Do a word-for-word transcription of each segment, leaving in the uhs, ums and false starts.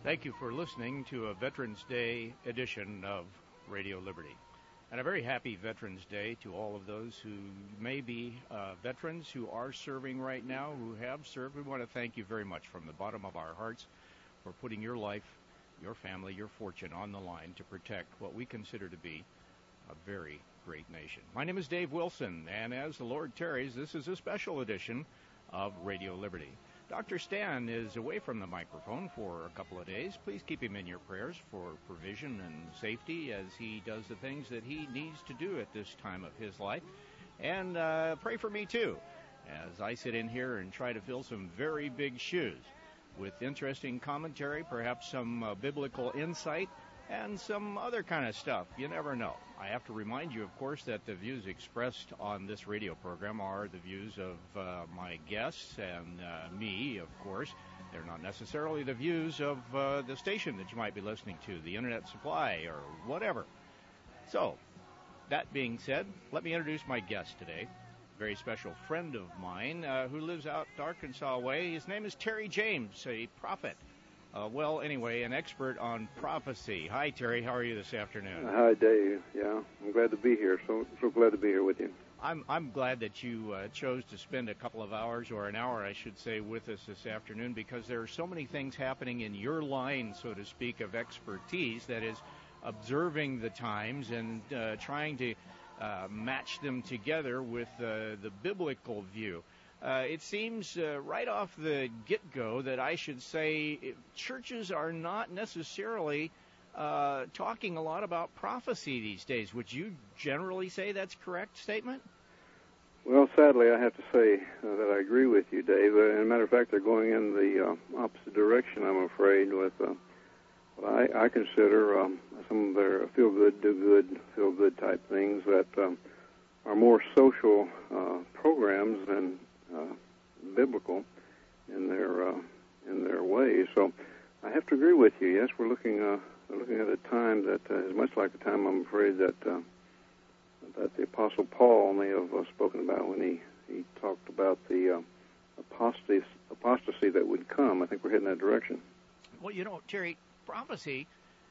Thank you for listening to a Veterans Day edition of Radio Liberty. And a very happy Veterans Day to all of those who may be uh, veterans who are serving right now, who have served. We want to thank you very much from the bottom of our hearts for putting your life, your family, your fortune on the line to protect what we consider to be a very great nation. My name is Dave Wilson, and as the Lord tarries, this is a special edition of Radio Liberty. Doctor Stan is away from the microphone for a couple of days. Please keep him in your prayers for provision and safety as he does the things that he needs to do at this time of his life. And uh, pray for me, too, as I sit in here and try to fill some very big shoes with interesting commentary, perhaps some uh, biblical insight, and some other kind of stuff. You never know. I have to remind you, of course, that the views expressed on this radio program are the views of uh, my guests and uh, me, of course. They're not necessarily the views of uh, the station that you might be listening to, the Internet Supply, or whatever. So, that being said, let me introduce my guest today. A very special friend of mine uh, who lives out Arkansas way. His name is Terry James, a prophet. Uh, well, anyway, an expert on prophecy. Hi, Terry. How are you this afternoon? Hi, Dave. Yeah, I'm glad to be here. So, so glad to be here with you. I'm I'm glad that you uh, chose to spend a couple of hours, or an hour, I should say, with us this afternoon, because there are so many things happening in your line, so to speak, of expertise, that is, observing the times and uh, trying to uh, match them together with uh, the biblical view. Uh, it seems uh, right off the get-go that I should say churches are not necessarily uh, talking a lot about prophecy these days. Would you generally say that's a correct statement? Well, sadly, I have to say uh, that I agree with you, Dave. Uh, as a matter of fact, they're going in the uh, opposite direction, I'm afraid, with uh, what I, I consider um, some of their feel-good, do-good, feel-good type things that um, are more social uh, programs than Uh, biblical in their uh, in their ways. So I have to agree with you. Yes, we're looking uh, we're looking at a time that uh, is much like the time, I'm afraid, that uh, that the Apostle Paul may have uh, spoken about when he, he talked about the uh, apostasy apostasy that would come. I think we're heading that direction. Well, you know, Terry, prophecy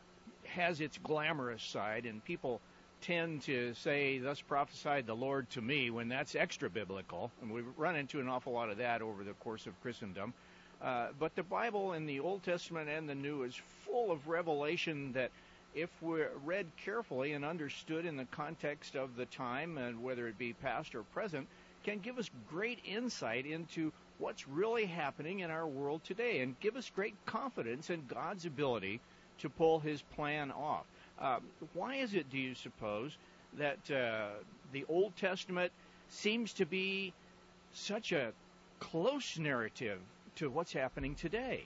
has its glamorous side, and people tend to say, thus prophesied the Lord to me, when that's extra biblical, and we've run into an awful lot of that over the course of Christendom. Uh, but the Bible in the Old Testament and the New is full of revelation that, if we're read carefully and understood in the context of the time, and whether it be past or present, can give us great insight into what's really happening in our world today, and give us great confidence in God's ability to pull his plan off. Uh, why is it, do you suppose, that uh, the Old Testament seems to be such a close narrative to what's happening today?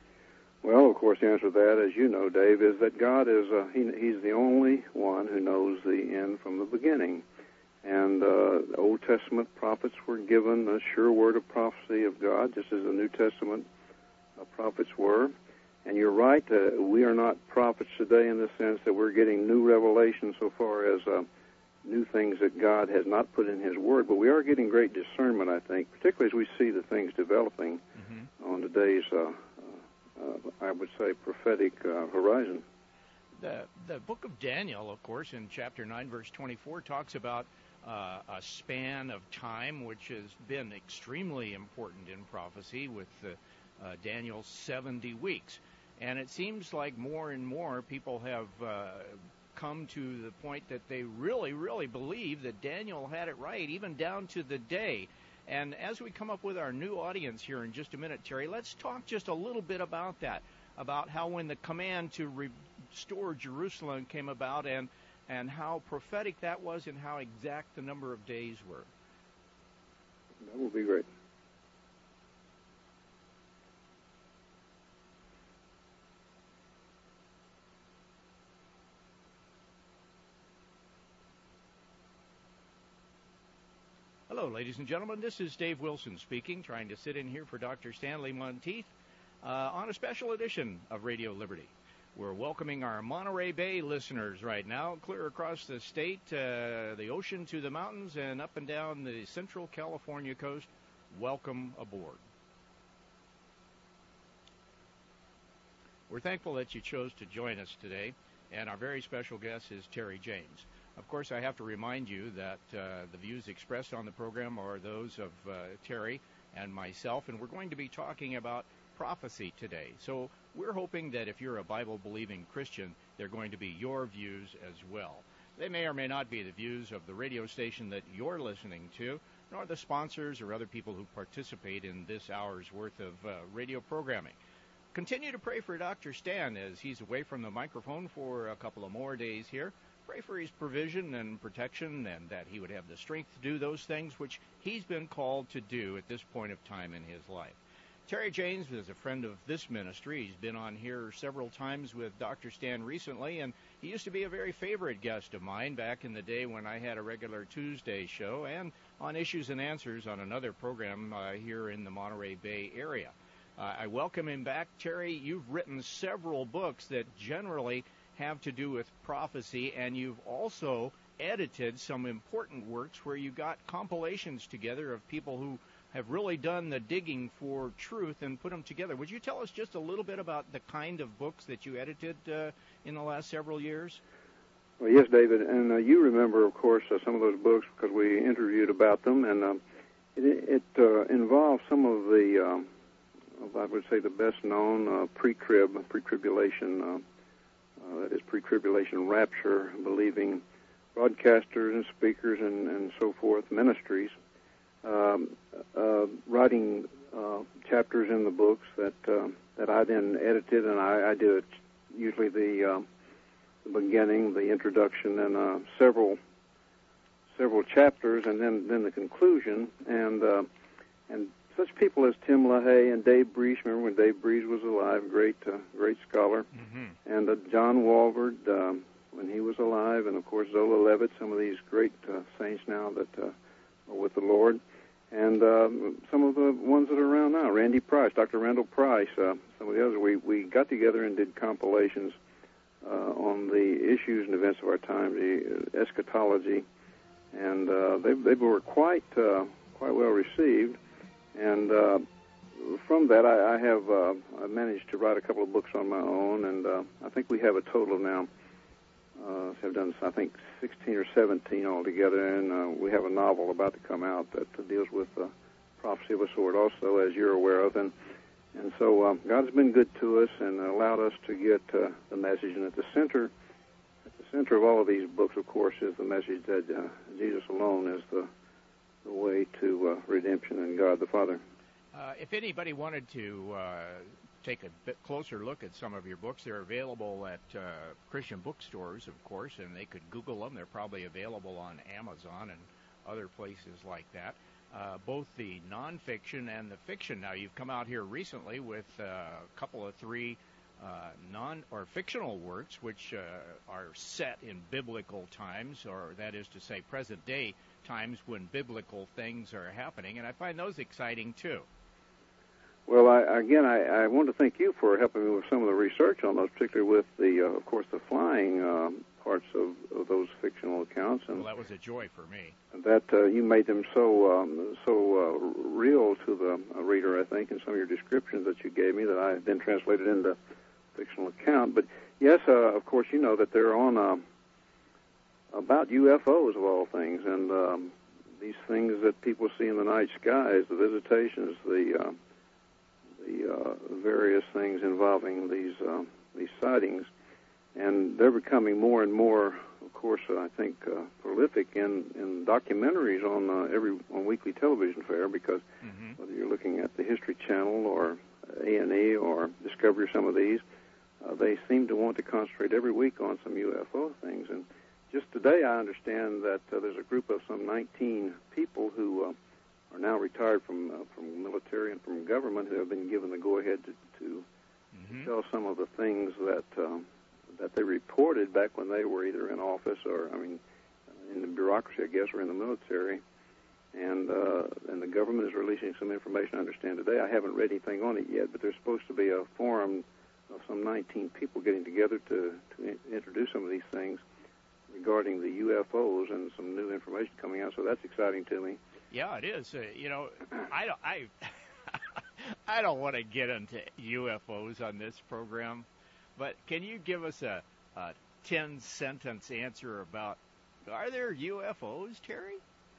Well, of course, the answer to that, as you know, Dave, is that God is uh, he, he's the only one who knows the end from the beginning. And uh, the Old Testament prophets were given a sure word of prophecy of God, just as the New Testament uh, prophets were. And you're right, uh, we are not prophets today in the sense that we're getting new revelation so far as uh, new things that God has not put in his word, but we are getting great discernment, I think, particularly as we see the things developing mm-hmm. on today's, uh, uh, I would say, prophetic uh, horizon. The, the book of Daniel, of course, in chapter nine, verse twenty-four, talks about uh, a span of time which has been extremely important in prophecy with uh, uh, Daniel's seventy weeks. And it seems like more and more people have uh, come to the point that they really, really believe that Daniel had it right, even down to the day. And as we come up with our new audience here in just a minute, Terry, let's talk just a little bit about that, about how when the command to restore Jerusalem came about, and, and how prophetic that was, and how exact the number of days were. That will be great. Hello, ladies and gentlemen. This is Dave Wilson speaking, trying to sit in here for Doctor Stanley Monteith uh, on a special edition of Radio Liberty. We're welcoming our Monterey Bay listeners right now, clear across the state, uh, the ocean to the mountains, and up and down the central California coast. Welcome aboard. We're thankful that you chose to join us today, and our very special guest is Terry James. Of course, I have to remind you that uh, the views expressed on the program are those of uh, Terry and myself, and we're going to be talking about prophecy today. So we're hoping that if you're a Bible-believing Christian, they're going to be your views as well. They may or may not be the views of the radio station that you're listening to, nor the sponsors or other people who participate in this hour's worth of uh, radio programming. Continue to pray for Doctor Stan as he's away from the microphone for a couple of more days here. Pray for his provision and protection, and that he would have the strength to do those things which he's been called to do at this point of time in his life. Terry James is a friend of this ministry. He's been on here several times with Doctor Stan recently, and he used to be a very favorite guest of mine back in the day when I had a regular Tuesday show and on Issues and Answers on another program uh, here in the Monterey Bay area. Uh, I welcome him back. Terry, you've written several books that generally have to do with prophecy, and you've also edited some important works where you got compilations together of people who have really done the digging for truth and put them together. Would you tell us just a little bit about the kind of books that you edited uh, in the last several years? Well, yes, David, and uh, you remember, of course, uh, some of those books because we interviewed about them, and um, it, it uh, involved some of the, um, I would say, the best-known uh, pre-trib, pre-tribulation, uh, uh, that is pre-tribulation rapture, believing broadcasters and speakers and, and so forth, ministries, um, uh, writing uh, chapters in the books that uh, that I then edited, and I, I did usually the, uh, the beginning, the introduction, and uh, several several chapters, and then, then the conclusion, and uh, and such people as Tim LaHaye and Dave Breese. Remember when Dave Breese was alive, great uh, great scholar, mm-hmm. and uh, John Walvoord um, when he was alive, and of course Zola Levitt, some of these great uh, saints now that uh, are with the Lord, and um, some of the ones that are around now, Randy Price, Doctor Randall Price, uh, some of the others. We we got together and did compilations uh, on the issues and events of our time, the eschatology, and uh, they they were quite uh, quite well received. And uh, from that, I, I have uh, I managed to write a couple of books on my own, and uh, I think we have a total now. Uh, have done, I think, sixteen or seventeen altogether, and uh, we have a novel about to come out that uh, deals with uh, prophecy of a sort, also, as you're aware of. And and so uh, God's been good to us and allowed us to get uh, the message. And at the center, at the center of all of these books, of course, is the message that uh, Jesus alone is the the way to uh, redemption and God the Father. Uh, if anybody wanted to uh, take a bit closer look at some of your books, they're available at uh, Christian bookstores, of course, and they could Google them. They're probably available on Amazon and other places like that, uh, both the nonfiction and the fiction. Now, you've come out here recently with uh, a couple of three uh, non or fictional works which uh, are set in biblical times, or that is to say present day times when biblical things are happening, and I find those exciting too. Well, I, again, I, I want to thank you for helping me with some of the research on those, particularly with the, uh, of course, the flying um, parts of, of those fictional accounts. And well, that was a joy for me. That uh, you made them so um, so uh, real to the uh, reader, I think, in some of your descriptions that you gave me that I then translated into fictional account. But yes, uh, of course, you know that they're on uh, about U F Os of all things, and um, these things that people see in the night skies, the visitations, the uh, the uh, various things involving these uh, these sightings, and they're becoming more and more, of course, uh, I think, uh, prolific in, in documentaries on uh, every on weekly television fare, because mm-hmm. whether you're looking at the History Channel or A and E or Discovery, some of these, uh, they seem to want to concentrate every week on some U F O things. And just today, I understand that uh, there's a group of some nineteen people who uh, are now retired from uh, from military and from government who have been given the go-ahead to, to mm-hmm. tell some of the things that um, that they reported back when they were either in office or, I mean, in the bureaucracy, I guess, or in the military. And uh, and the government is releasing some information, I understand, today. I haven't read anything on it yet, but there's supposed to be a forum of some nineteen people getting together to, to in- introduce some of these things regarding the U F Os and some new information coming out. So that's exciting to me. Yeah, it is. Uh, you know, I don't, I, I don't want to get into U F Os on this program. But can you give us a, a ten-sentence answer about, are there U F Os, Terry?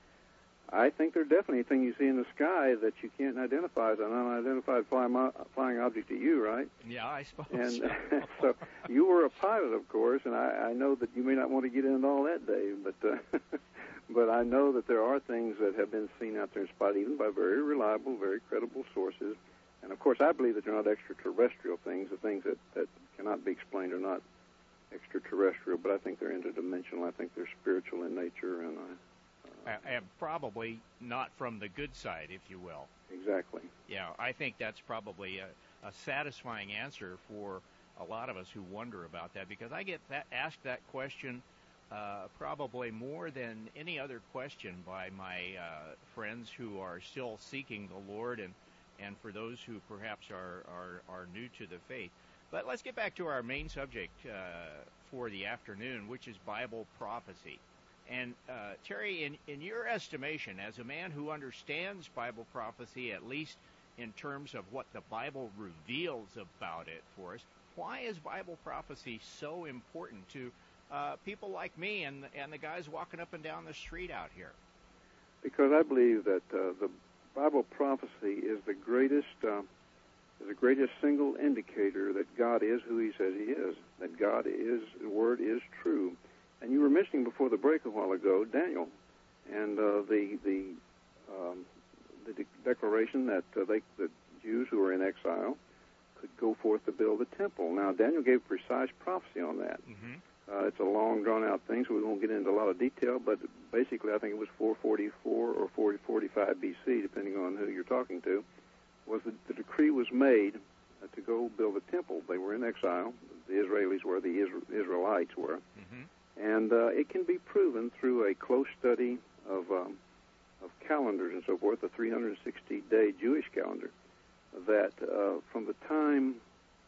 I think they're definitely a thing you see in the sky that you can't identify as an unidentified flying, flying object to you, right? Yeah, I suppose and, so. so you were a pilot, of course, and I, I know that you may not want to get into all that, Dave, but uh, but I know that there are things that have been seen out there and spotted even by very reliable, very credible sources. And, of course, I believe that they're not extraterrestrial things. The things that, that cannot be explained are not extraterrestrial, but I think they're interdimensional. I think they're spiritual in nature, and I... And probably not from the good side, if you will. Exactly. Yeah, I think that's probably a, a satisfying answer for a lot of us who wonder about that, because I get that, asked that question uh, probably more than any other question by my uh, friends who are still seeking the Lord, and, and for those who perhaps are, are, are new to the faith. But let's get back to our main subject uh, for the afternoon, which is Bible prophecy. And, uh, Terry, in, in your estimation, as a man who understands Bible prophecy, at least in terms of what the Bible reveals about it for us, why is Bible prophecy so important to uh, people like me and, and the guys walking up and down the street out here? Because I believe that uh, the Bible prophecy is the greatest, uh, is the greatest single indicator that God is who He says He is, that God is, the Word is true. And you were mentioning before the break a while ago Daniel, and uh, the the um, the de- declaration that uh, they, the Jews who were in exile could go forth to build the temple. Now Daniel gave precise prophecy on that. Mm-hmm. Uh, it's a long, drawn-out thing, so we won't get into a lot of detail. But basically, I think it was four forty-four or four forty-five B C, depending on who you're talking to. Was the, the decree was made uh, to go build a temple? They were in exile. The Israelis were. The Isra- Israelites were. Mm-hmm. And uh, it can be proven through a close study of um, of calendars and so forth, the three hundred sixty day Jewish calendar, that uh, from the time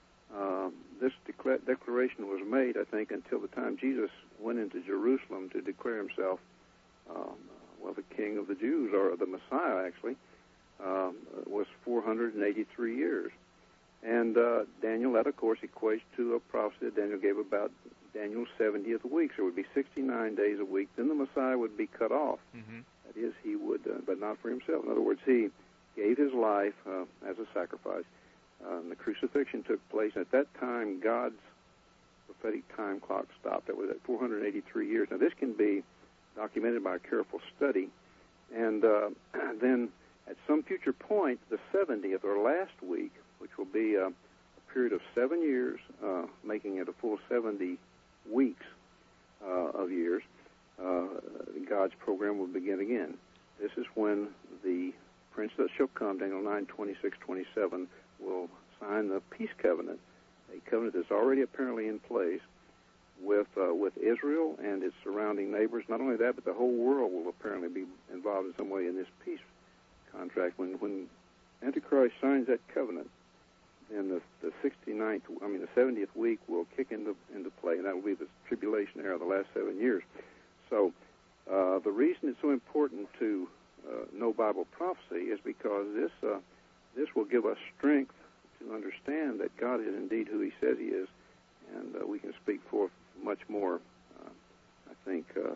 uh, this decla- declaration was made, I think, until the time Jesus went into Jerusalem to declare himself, um, well, the King of the Jews, or the Messiah, actually, um, was four hundred eighty-three years. And uh, Daniel, that, of course, equates to a prophecy that Daniel gave about Daniel's seventieth week, so it would be sixty-nine days a week. Then the Messiah would be cut off. Mm-hmm. That is, he would, uh, but not for himself. In other words, he gave his life uh, as a sacrifice. Uh, and the crucifixion took place. At that time, God's prophetic time clock stopped. That was at four hundred eighty-three years. Now, this can be documented by a careful study. And uh, then at some future point, the seventieth or last week, which will be uh, a period of seven years, uh, making it a full seventy weeks uh, of years, uh, God's program will begin again. This is when the Prince that shall come, Daniel nine, twenty-six, twenty-seven, will sign the peace covenant, a covenant that's already apparently in place with uh, with Israel and its surrounding neighbors. Not only that, but the whole world will apparently be involved in some way in this peace contract. When when Antichrist signs that covenant, then the, the sixty-ninth, I mean the seventieth week will kick into into play, and that will be the tribulation era of the last seven years. So uh, the reason it's so important to uh, know Bible prophecy is because this uh, this will give us strength to understand that God is indeed who He says He is, and uh, we can speak forth much more, uh, I think, uh,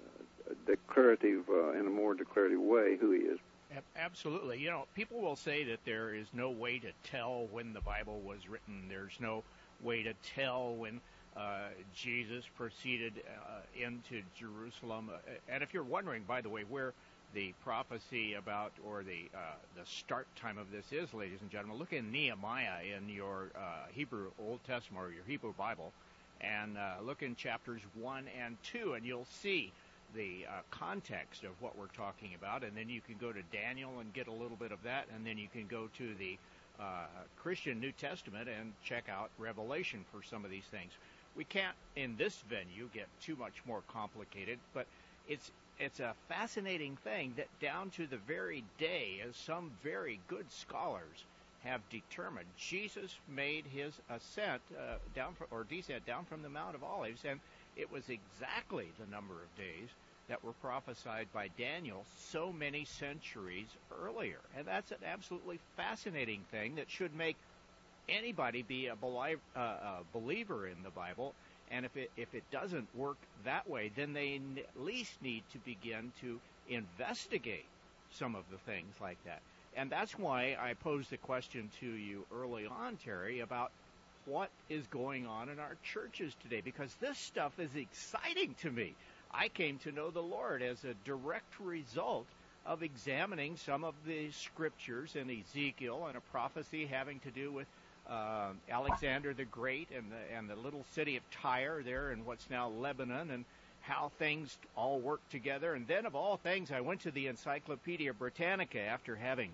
declarative uh, in a more declarative way who He is. Absolutely. You know, people will say that there is no way to tell when the Bible was written. There's no way to tell when uh, Jesus proceeded uh, into Jerusalem. And if you're wondering, by the way, where the prophecy about or the uh, the start time of this is, ladies and gentlemen, look in Nehemiah in your uh, Hebrew Old Testament or your Hebrew Bible, and uh, look in chapters one and two, and you'll see the uh, context of what we're talking about, and then you can go to Daniel and get a little bit of that, and then you can go to the uh, Christian New Testament and check out Revelation for some of these things. We can't, in this venue, get too much more complicated, but it's it's a fascinating thing that down to the very day, as some very good scholars have determined, Jesus made his ascent uh, down from, or descent down from the Mount of Olives, and it was exactly the number of days that were prophesied by Daniel so many centuries earlier. And that's an absolutely fascinating thing that should make anybody be a, belie- uh, a believer in the Bible. And if it if it doesn't work that way, then they n- at least need to begin to investigate some of the things like that. And that's why I posed the question to you early on, Terry, about what is going on in our churches today, because this stuff is exciting to me. I came to know the Lord as a direct result of examining some of the scriptures in Ezekiel and a prophecy having to do with uh, Alexander the Great and the, and the little city of Tyre there in what's now Lebanon, and how things all work together. And then, of all things, I went to the Encyclopedia Britannica after having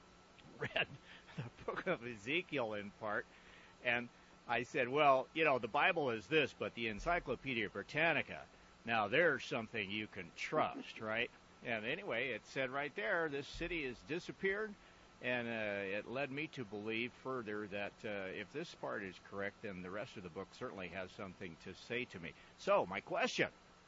read the book of Ezekiel in part, and I said, well, you know, the Bible is this, but the Encyclopedia Britannica, now there's something you can trust, right? And anyway, it said right there, this city has disappeared, and uh, it led me to believe further that uh, if this part is correct, then the rest of the book certainly has something to say to me. So, my question,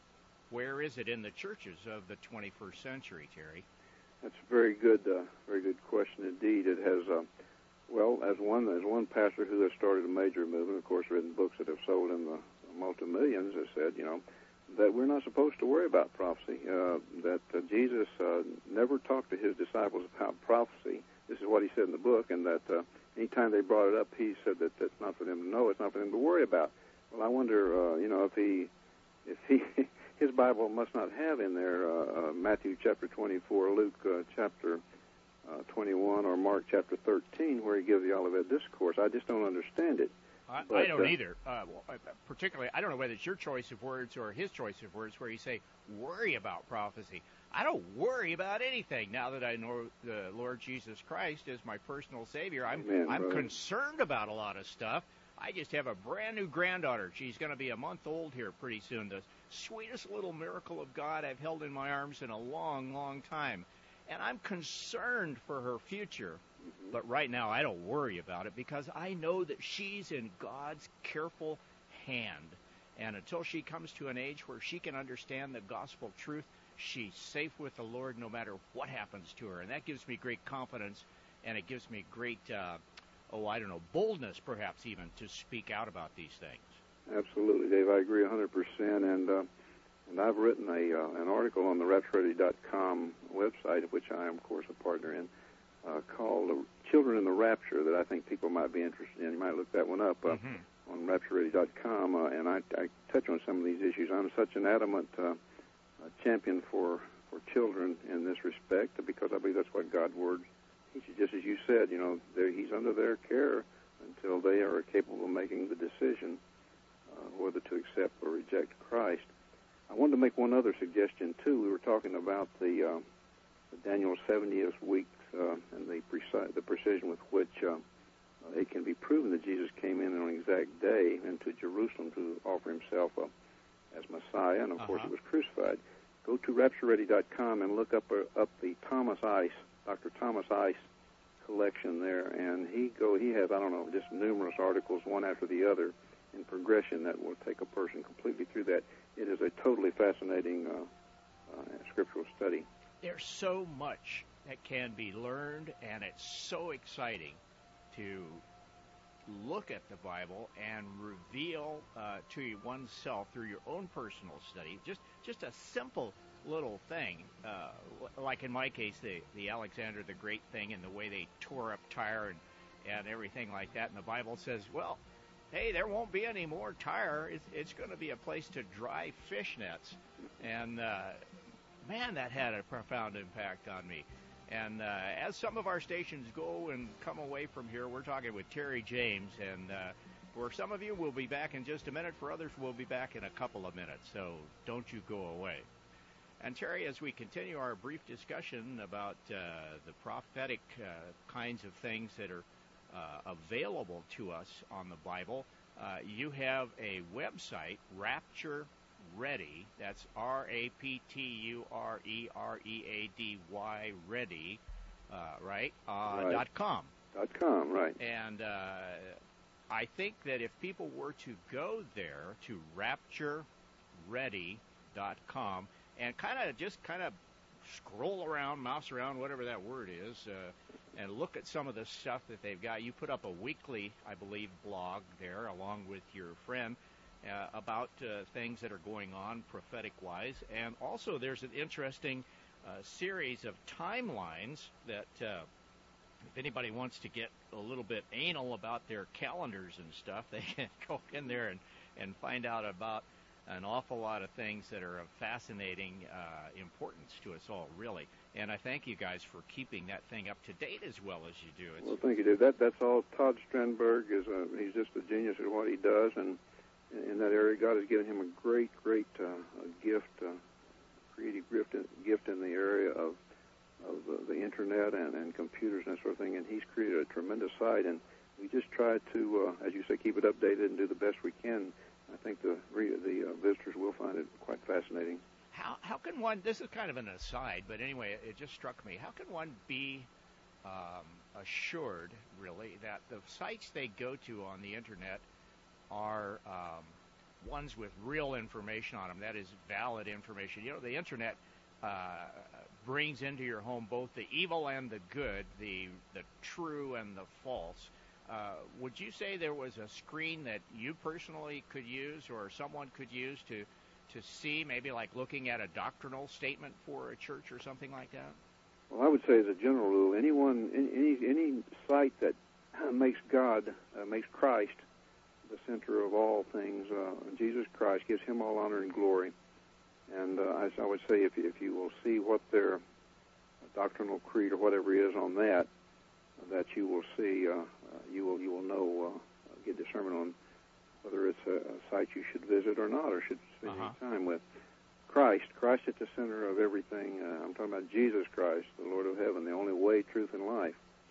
where is it in the churches of the twenty-first century, Terry? That's a very good, uh, very good question indeed. It has, uh, well, as one as one pastor who has started a major movement, of course, written books that have sold in the multi-millions, has said, you know, that we're not supposed to worry about prophecy, uh, that uh, Jesus uh, never talked to his disciples about prophecy. This is what he said in the book, and that uh, anytime they brought it up, he said that that's not for them to know, it's not for them to worry about. Well, I wonder, uh, you know, if he, if he, his Bible must not have in there uh, uh, Matthew chapter twenty-four, Luke uh, chapter uh, twenty-one, or Mark chapter thirteen, where he gives the Olivet Discourse. I just don't understand it. I, but, I don't uh, either. Uh, well, particularly, I don't know whether it's your choice of words or his choice of words where you say, worry about prophecy. I don't worry about anything now that I know the Lord Jesus Christ is my personal Savior. I'm, Amen, I'm brother. concerned about a lot of stuff. I just have a brand new granddaughter. She's going to be a month old here pretty soon. The sweetest little miracle of God I've held in my arms in a long, long time. And I'm concerned for her future. But right now, I don't worry about it because I know that she's in God's careful hand. And until she comes to an age where she can understand the gospel truth, she's safe with the Lord no matter what happens to her. And that gives me great confidence, and it gives me great, uh, oh, I don't know, boldness perhaps even to speak out about these things. Absolutely, Dave. I agree one hundred percent. And uh, and I've written a uh, an article on the rapture ready dot com website, of which I am, of course, a partner in, uh, called Children in the Rapture, that I think people might be interested in. You might look that one up uh, mm-hmm. on rapture ready dot com. Uh, and I, I touch on some of these issues. I'm such an adamant uh, champion for, for children in this respect, because I believe that's what God's Word teaches. Just as you said, you know, He's under their care until they are capable of making the decision uh, whether to accept or reject Christ. I wanted to make one other suggestion, too. We were talking about the, uh, the Daniel seventieth week uh, and the, preci- the precision with which uh, uh, it can be proven that Jesus came in on an exact day into Jerusalem to offer himself uh, as Messiah, and, of uh-huh. course, he was crucified. Go to rapture ready dot com and look up uh, up the Thomas Ice, Doctor Thomas Ice collection there, and he go he has, I don't know, just numerous articles, one after the other, in progression that will take a person completely through that. It is a totally fascinating uh, uh, scriptural study. There's so much that can be learned, and it's so exciting to look at the Bible and reveal uh, to oneself through your own personal study just just a simple little thing, uh, like in my case, the, the Alexander the Great thing and the way they tore up Tyre and, and everything like that. And the Bible says, well, hey, there won't be any more Tyre. It's, it's going to be a place to dry fish nets. And, uh, man, that had a profound impact on me. And uh, as some of our stations go and come away from here, we're talking with Terry James. And uh, for some of you, we'll be back in just a minute. For others, we'll be back in a couple of minutes. So don't you go away. And Terry, as we continue our brief discussion about uh, the prophetic uh, kinds of things that are uh, available to us on the Bible, uh, you have a website, Rapture Ready. That's R A P T U R E R E A D Y Ready, uh, right? Uh, right? Dot com. Dot com, right. And uh, I think that if people were to go there to rapture ready dot com and kind of just kind of scroll around, mouse around, whatever that word is, uh, and look at some of the stuff that they've got. You put up a weekly, I believe, blog there along with your friend uh, about uh, things that are going on prophetic-wise. And also there's an interesting uh, series of timelines that uh, if anybody wants to get a little bit anal about their calendars and stuff, they can go in there and, and find out about an awful lot of things that are of fascinating uh, importance to us all, really. And I thank you guys for keeping that thing up to date as well as you do. It's well, thank you, Dave. That, that's all. Todd Strandberg is a, he's just a genius at what he does, and in that area, God has given him a great, great uh, a gift, uh, creative gift, gift in the area of of uh, the internet and, and computers and that sort of thing, and he's created a tremendous site, and we just try to, uh, as you say, keep it updated and do the best we can. I think the the uh, visitors will find it quite fascinating. How how can one, this is kind of an aside, but anyway, it just struck me, how can one be um, assured, really, that the sites they go to on the internet are um, ones with real information on them, that is valid information? You know, the internet uh, brings into your home both the evil and the good, the the true and the false. Uh, would you say there was a screen that you personally could use or someone could use to to see, maybe like looking at a doctrinal statement for a church or something like that? Well, I would say as a general rule, anyone, any any site that makes God, uh, makes Christ the center of all things, uh, Jesus Christ, gives him all honor and glory. And uh, as I would say, if you, if you will see what their doctrinal creed or whatever is on that, that you will see, uh, uh, you will you will know, uh, get discernment on whether it's a, a site you should visit or not, or should spend uh-huh. any time with. Christ, Christ at the center of everything. Uh, I'm talking about Jesus Christ, the Lord of heaven, the only way, truth, and life.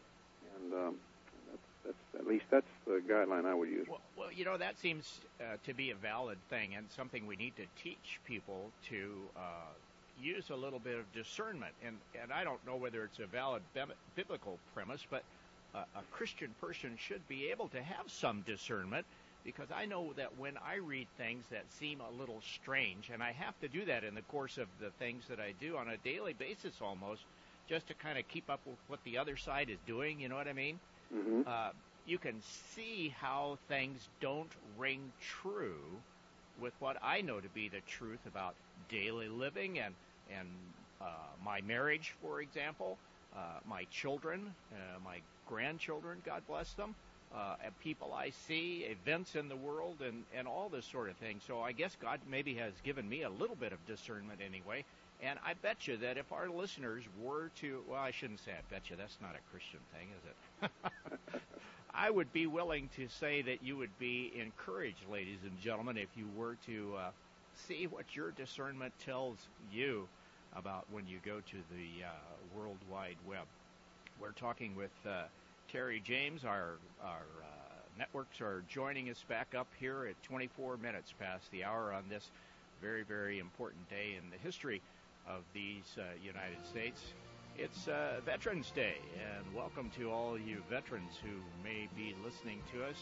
And um, that's, that's, at least that's the guideline I would use. Well, well you know, that seems uh, to be a valid thing and something we need to teach people to uh, use a little bit of discernment. And, and I don't know whether it's a valid biblical premise, but uh, a Christian person should be able to have some discernment, because I know that when I read things that seem a little strange, and I have to do that in the course of the things that I do on a daily basis almost, just to kind of keep up with what the other side is doing, you know what I mean? Mm-hmm. Uh, you can see how things don't ring true with what I know to be the truth about daily living and, and uh, my marriage, for example, uh, my children, uh, my grandchildren, God bless them, Uh, and people I see, events in the world, and, and all this sort of thing. So I guess God maybe has given me a little bit of discernment anyway. And I bet you that if our listeners were to, well, I shouldn't say I bet you, that's not a Christian thing, is it? I would be willing to say that you would be encouraged, ladies and gentlemen, if you were to uh, see what your discernment tells you about when you go to the uh, World Wide Web. We're talking with uh, Terry James. Our our uh, networks are joining us back up here at twenty-four minutes past the hour on this very, very important day in the history of these uh, United States. It's uh, Veterans Day, and welcome to all you veterans who may be listening to us.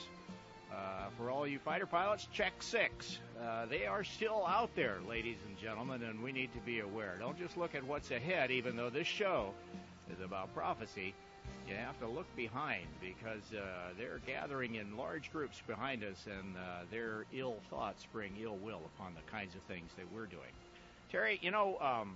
Uh, for all you fighter pilots, check six. Uh, they are still out there, ladies and gentlemen, and we need to be aware. Don't just look at what's ahead, even though this show is about prophecy. You have to look behind, because uh, they're gathering in large groups behind us, and uh, their ill thoughts bring ill will upon the kinds of things that we're doing. Terry, you know, um,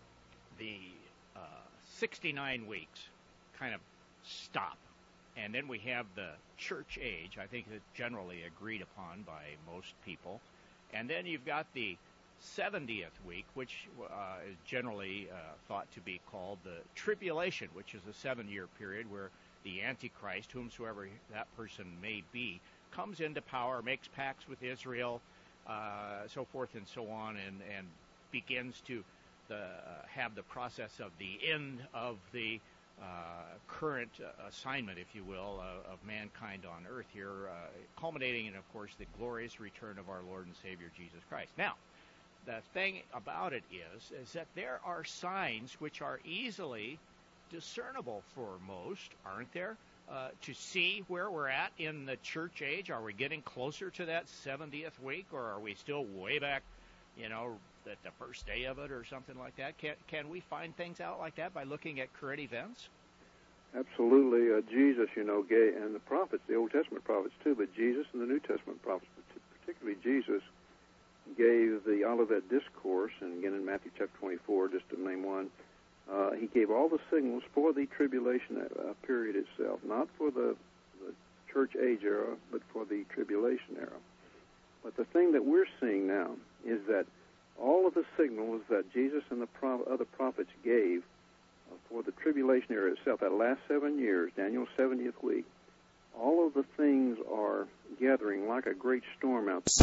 the uh, sixty-nine weeks kind of stop, and then we have the church age. I think it's generally agreed upon by most people. And then you've got the seventieth week, which uh, is generally uh, thought to be called the tribulation, which is a seven-year period where the Antichrist, whomsoever that person may be, comes into power, makes pacts with Israel, uh, so forth and so on, and, and begins to the, uh, have the process of the end of the uh, current uh, assignment, if you will, uh, of mankind on earth here, uh, culminating in, of course, the glorious return of our Lord and Savior Jesus Christ. Now, the thing about it is, is that there are signs which are easily discernible for most, aren't there? Uh, to see where we're at in the church age. Are we getting closer to that seventieth week, or are we still way back, you know, at the first day of it or something like that? Can can we find things out like that by looking at current events? Absolutely. Uh, Jesus, you know, gave, and the prophets, the Old Testament prophets too, but Jesus and the New Testament prophets, particularly Jesus, gave the Olivet Discourse, and again in Matthew chapter twenty-four, just to name one, uh, he gave all the signals for the tribulation uh, period itself, not for the, the church age era, but for the tribulation era. But the thing that we're seeing now is that all of the signals that Jesus and the pro- other prophets gave uh, for the tribulation era itself, that last seven years, Daniel's seventieth week, all of the things are gathering like a great storm out there.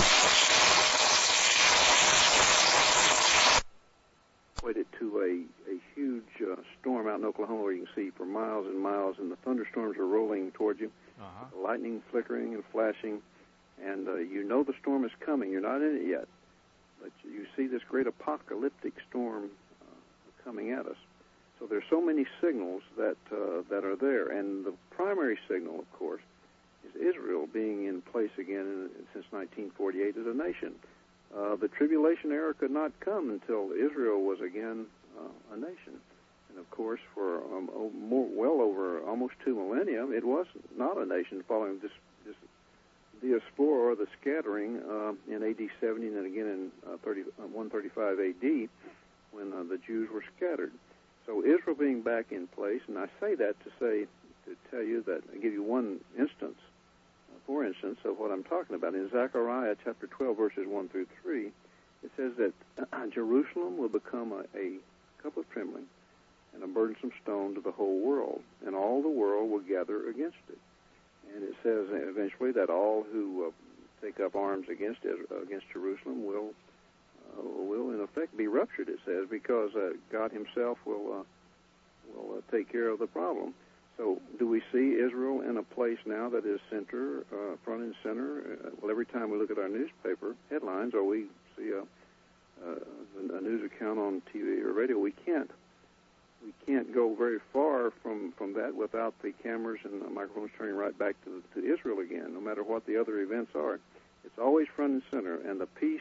It to a, a huge uh, storm out in Oklahoma where you can see for miles and miles, and the thunderstorms are rolling towards you, uh-huh. lightning flickering and flashing, and uh, you know the storm is coming. You're not in it yet, but you see this great apocalyptic storm uh, coming at us. So there's so many signals that uh, that are there, and the primary signal, of course, is Israel being in place again in, since nineteen forty-eight as a nation. Uh, the tribulation era could not come until Israel was again uh, a nation. And, of course, for um, oh, more, well over almost two millennia, it was not a nation following this, this diaspora, or the scattering, uh, in A D seventy and then again in uh, thirty, uh, one thirty-five A D when uh, the Jews were scattered. So Israel being back in place, and I say that to say, to tell you that, I give you one instance, for instance, of what I'm talking about. In Zechariah chapter twelve, verses one through three, it says that uh, Jerusalem will become a, a cup of trembling and a burdensome stone to the whole world, and all the world will gather against it. And it says eventually that all who uh, take up arms against it, against Jerusalem will, uh, will in effect be ruptured, it says, because uh, God himself will, uh, will uh, take care of the problem. So do we see Israel in a place now that is center, uh, front and center? Uh, well, every time we look at our newspaper headlines or we see a, uh, a news account on T V or radio, we can't we can't go very far from, from that without the cameras and the microphones turning right back to, to Israel again, no matter what the other events are. It's always front and center, and the peace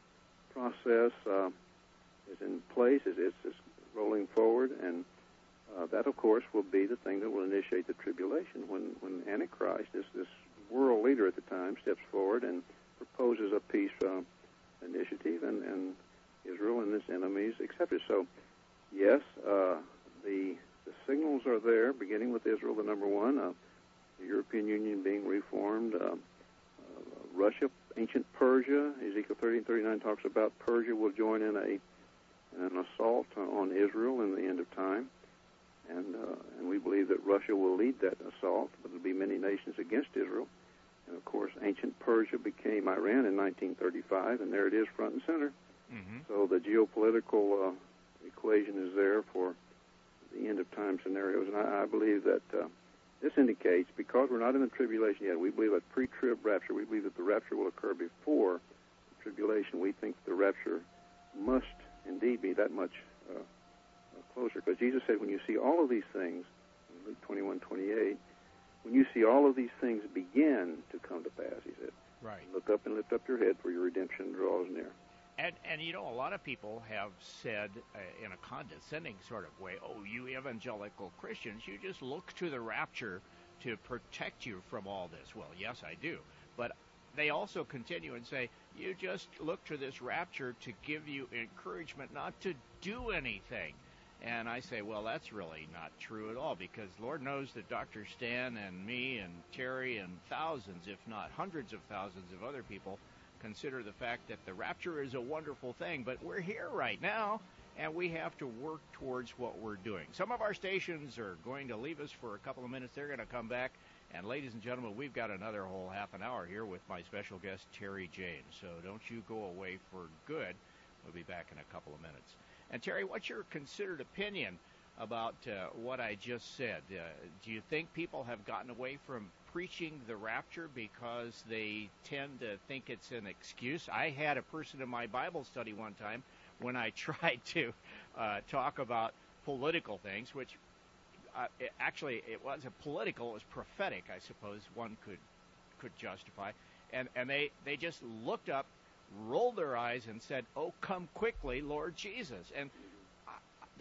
process uh, is in place. It's, it's, it's rolling forward, and Uh, that, of course, will be the thing that will initiate the tribulation when, when Antichrist, this, this world leader at the time, steps forward and proposes a peace uh, initiative, and, and Israel and its enemies accept it. So, yes, uh, the, the signals are there, beginning with Israel, the number one, uh, the European Union being reformed, uh, uh, Russia, ancient Persia, Ezekiel thirty and thirty-nine talks about Persia will join in a in an assault on Israel in the end of time. And, uh, and we believe that Russia will lead that assault, but there will be many nations against Israel. And, of course, ancient Persia became Iran in nineteen thirty-five, and there it is front and center. Mm-hmm. So the geopolitical uh, equation is there for the end-of-time scenarios. And I, I believe that uh, this indicates, because we're not in the tribulation yet, we believe a pre-trib rapture. We believe that the rapture will occur before the tribulation. We think the rapture must indeed be that much uh, closer, because Jesus said, when you see all of these things, in Luke twenty-one twenty-eight, when you see all of these things begin to come to pass, he said, right. Look up and lift up your head, for your redemption draws near. And, and you know, a lot of people have said uh, in a condescending sort of way, oh, you evangelical Christians, you just look to the rapture to protect you from all this. Well, yes, I do. But they also continue and say, you just look to this rapture to give you encouragement not to do anything. And I say, well, that's really not true at all, because Lord knows that Doctor Stan and me and Terry and thousands, if not hundreds of thousands of other people consider the fact that the rapture is a wonderful thing, but we're here right now, and we have to work towards what we're doing. Some of our stations are going to leave us for a couple of minutes. They're going to come back, and ladies and gentlemen, we've got another whole half an hour here with my special guest, Terry James. So don't you go away for good. We'll be back in a couple of minutes. And, Terry, what's your considered opinion about uh, what I just said? Uh, do you think people have gotten away from preaching the rapture because they tend to think it's an excuse? I had a person in my Bible study one time when I tried to uh, talk about political things, which uh, it, actually it wasn't political, it was prophetic, I suppose one could could justify. And, and they, they just looked up, rolled their eyes and said, oh, come quickly, Lord Jesus. And that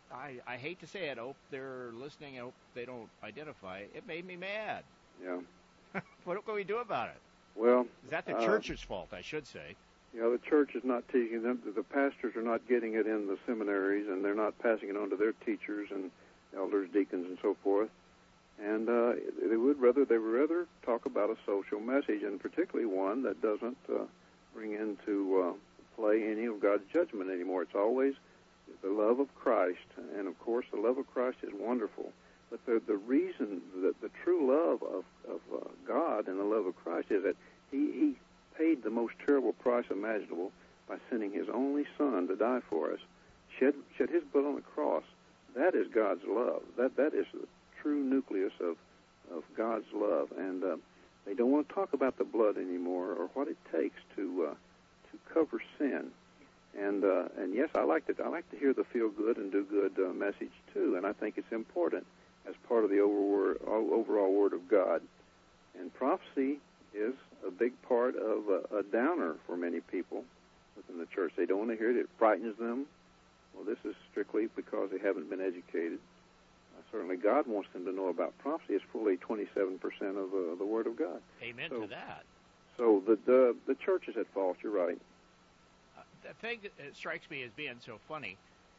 I, I hate to say it. I hope they're listening. I hope they don't identify. It made me mad. Yeah. What can we do about it? Well, is that the uh, church's fault? I should say. You know, the church is not teaching them. The pastors are not getting it in the seminaries, and they're not passing it on to their teachers and elders, deacons, and so forth. And uh, they would rather they would rather talk about a social message, and particularly one that doesn't uh, bring into uh, play any of God's judgment anymore. It's always the love of Christ, and of course, the love of Christ is wonderful. But the the reason that the true love of of uh, God and the love of Christ is that He He paid the most terrible price imaginable by sending His only Son to die for us, shed shed His blood on the cross. That is God's love. That that is the true nucleus of of God's love, and uh, they don't want to talk about the blood anymore or what it takes to uh, to cover sin. And uh, and yes, I like to I like to hear the feel good and do good uh, message too, and I think it's important as part of the overall overall Word of God. And prophecy is a big part of a, a downer for many people within the church. They don't want to hear it. It frightens them. Well, this is strictly because they haven't been educated. Uh, certainly God wants them to know about prophecy. It's fully twenty-seven percent of uh, the Word of God. Amen so, to that. So the, the, the church is at fault. You're right. Uh, the thing that strikes me as being so funny,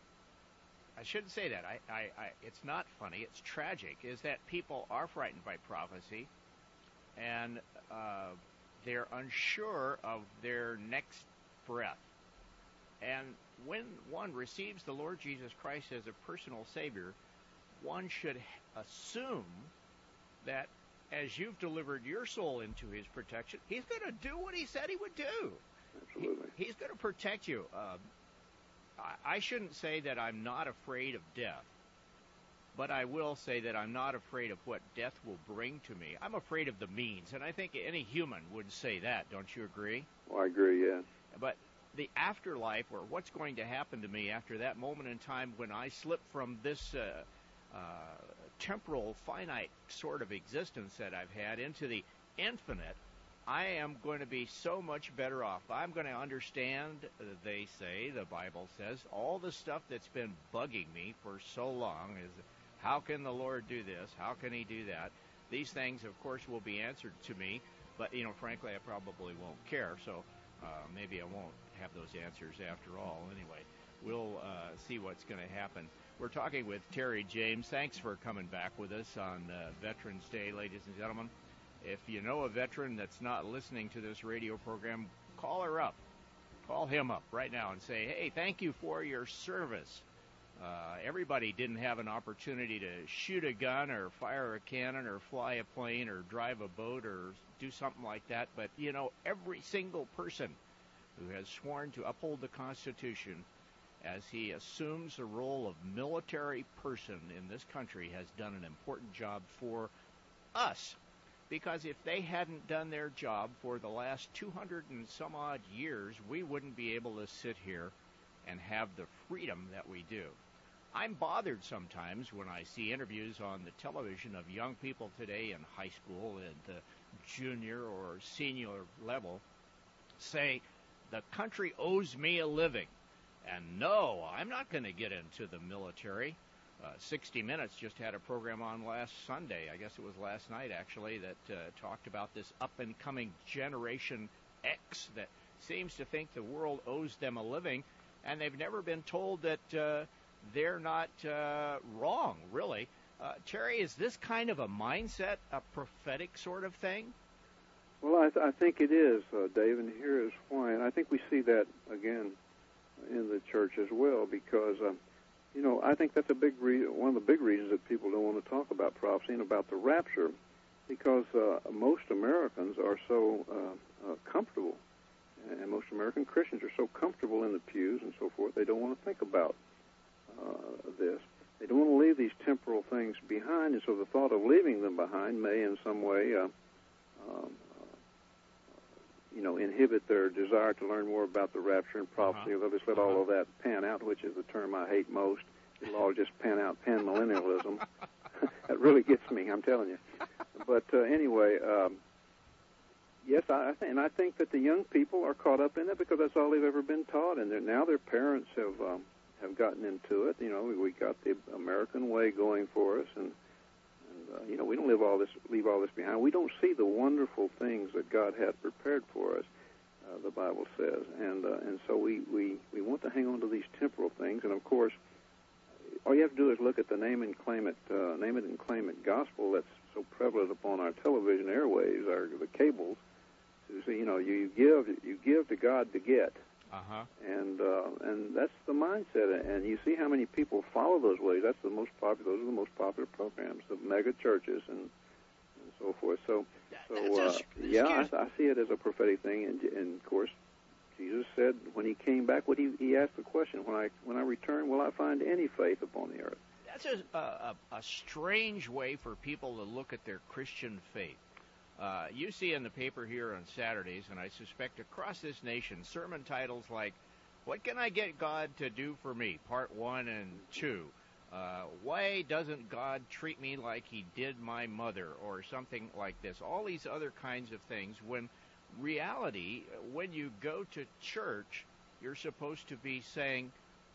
I shouldn't say that. I, I, I, it's not funny. It's tragic, is that people are frightened by prophecy, and uh, they're unsure of their next breath. And when one receives the Lord Jesus Christ as a personal Savior, one should assume that as you've delivered your soul into His protection, He's going to do what He said He would do. Absolutely. He, he's going to protect you. Um, I, I shouldn't say that I'm not afraid of death, but I will say that I'm not afraid of what death will bring to me. I'm afraid of the means, and I think any human would say that. Don't you agree? Well, I agree, yes. But the afterlife, or what's going to happen to me after that moment in time when I slip from this uh, uh, temporal, finite sort of existence that I've had into the infinite, I am going to be so much better off. I'm going to understand, uh, they say, the Bible says, all the stuff that's been bugging me for so long is, how can the Lord do this? How can He do that? These things, of course, will be answered to me, but, you know, frankly, I probably won't care, so uh, maybe I won't have those answers after all. Anyway, we'll uh, see what's going to happen. We're talking with Terry James. Thanks for coming back with us on uh, Veterans Day, ladies and gentlemen. If you know a veteran that's not listening to this radio program, call her up. Call him up right now and say, hey, thank you for your service. Uh, everybody didn't have an opportunity to shoot a gun or fire a cannon or fly a plane or drive a boat or do something like that. But, you know, every single person who has sworn to uphold the Constitution as he assumes the role of military person in this country has done an important job for us. Because if they hadn't done their job for the last two hundred and some odd years, we wouldn't be able to sit here and have the freedom that we do. I'm bothered sometimes when I see interviews on the television of young people today in high school and the junior or senior level say, the country owes me a living. And no, I'm not going to get into the military. Uh, sixty minutes just had a program on last Sunday, I guess it was last night actually, that uh, talked about this up-and-coming Generation X that seems to think the world owes them a living, and they've never been told that uh, they're not uh, wrong, really. Uh, Terry, is this kind of a mindset, a prophetic sort of thing? Well, I, th- I think it is, uh, Dave, and here is why. And I think we see that, again, in the church as well, because... Uh, You know, I think that's a big re- one of the big reasons that people don't want to talk about prophecy and about the rapture, because uh, most Americans are so uh, uh, comfortable, and most American Christians are so comfortable in the pews and so forth, they don't want to think about uh, this. They don't want to leave these temporal things behind, and so the thought of leaving them behind may in some way, uh, um, uh, you know, inhibit their desire to learn more about the rapture and prophecy. Uh-huh. They'll just let uh-huh. all of that pan out, which is the term I hate most. It'll all just pan out, pan-millennialism. That really gets me, I'm telling you. But uh, anyway, um, yes, I, I th- and I think that the young people are caught up in it because that's all they've ever been taught, and now their parents have um, have gotten into it. You know, we, we got the American way going for us, and and uh, you know, we don't live all this, leave all this behind. We don't see the wonderful things that God had prepared for us. Uh, the Bible says, and uh, and so we, we, we want to hang on to these temporal things, and of course, all you have to do is look at the name and claim it, uh, name it and claim it gospel that's so prevalent upon our television airwaves, our the cables. To see, you know, you give you give to God to get, uh-huh. and uh, and that's the mindset. And you see how many people follow those ways. That's the most popular. Those are the most popular programs, the mega churches and and so forth. So. So, uh, yeah, I, I see it as a prophetic thing, and, and of course, Jesus said when he came back, what he, he asked the question, when I when I return, will I find any faith upon the earth? That's a, a, a strange way for people to look at their Christian faith. Uh, you see in the paper here on Saturdays, and I suspect across this nation, sermon titles like, "What can I get God to do for me?" Part one and two. Uh, why doesn't God treat me like he did my mother, or something like this? All these other kinds of things, when reality, when you go to church, you're supposed to be saying,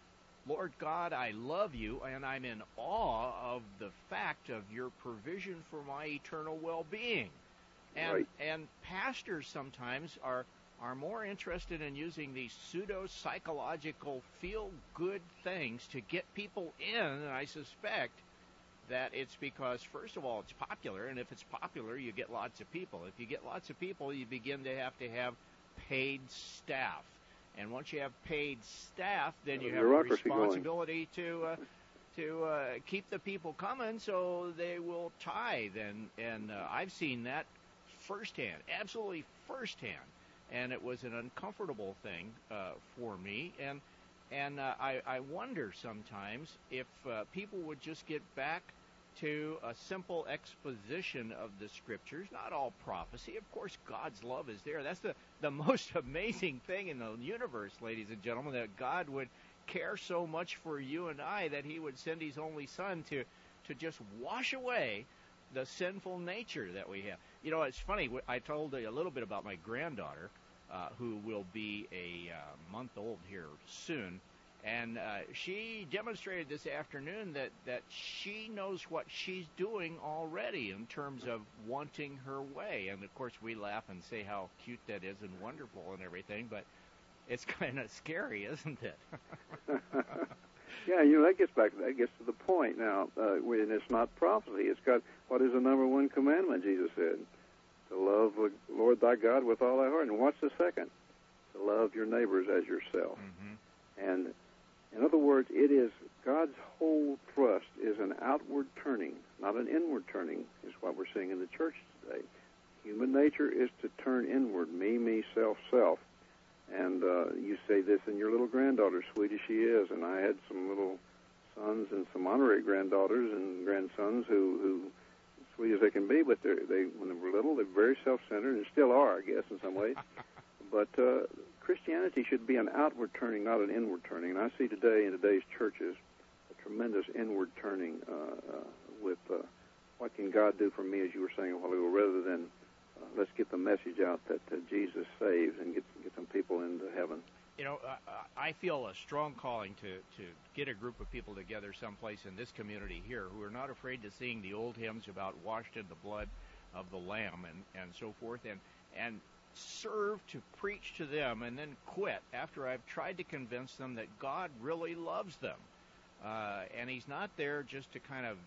Lord God, I love you, and I'm in awe of the fact of your provision for my eternal well-being. And, right. and pastors sometimes are are more interested in using these pseudo-psychological feel-good things to get people in, and I suspect that it's because, first of all, it's popular, and if it's popular, you get lots of people. If you get lots of people, you begin to have to have paid staff. And once you have paid staff, then you have a responsibility to uh, to uh, keep the people coming so they will tithe. And, and uh, I've seen that firsthand, absolutely firsthand. And it was an uncomfortable thing uh, for me. And and uh, I, I wonder sometimes if uh, people would just get back to a simple exposition of the Scriptures, not all prophecy. Of course, God's love is there. That's the, the most amazing thing in the universe, ladies and gentlemen, that God would care so much for you and I that he would send his only Son to, to just wash away the sinful nature that we have. You know, it's funny. I told you a little bit about my granddaughter, uh, who will be a uh, month old here soon. And uh, she demonstrated this afternoon that, that she knows what she's doing already in terms of wanting her way. And, of course, we laugh and say how cute that is and wonderful and everything, but it's kind of scary, isn't it? Yeah, you know, that gets back, that gets to the point now. Uh, when it's not prophecy. It's got, what is the number one commandment, Jesus said? To love the Lord thy God with all thy heart. And what's the second? To love your neighbors as yourself. Mm-hmm. And in other words, it is God's whole thrust is an outward turning, not an inward turning, is what we're seeing in the church today. Human nature is to turn inward, me, me, self, self. And uh, you say this in your little granddaughter, sweet as she is, and I had some little sons and some honorary granddaughters and grandsons who, who sweet as they can be, but they they when they were little, they're very self-centered and still are, I guess, in some ways. But uh, Christianity should be an outward turning, not an inward turning. And I see today in today's churches a tremendous inward turning uh, uh, with uh, what can God do for me, as you were saying a while ago, rather than uh, let's get the message out that uh, Jesus saves and get get some people into heaven. You know, uh, I feel a strong calling to, to get a group of people together someplace in this community here who are not afraid to sing the old hymns about washed in the blood of the Lamb and, and so forth, and and serve to preach to them and then quit after I've tried to convince them that God really loves them. Uh, and he's not there just to kind of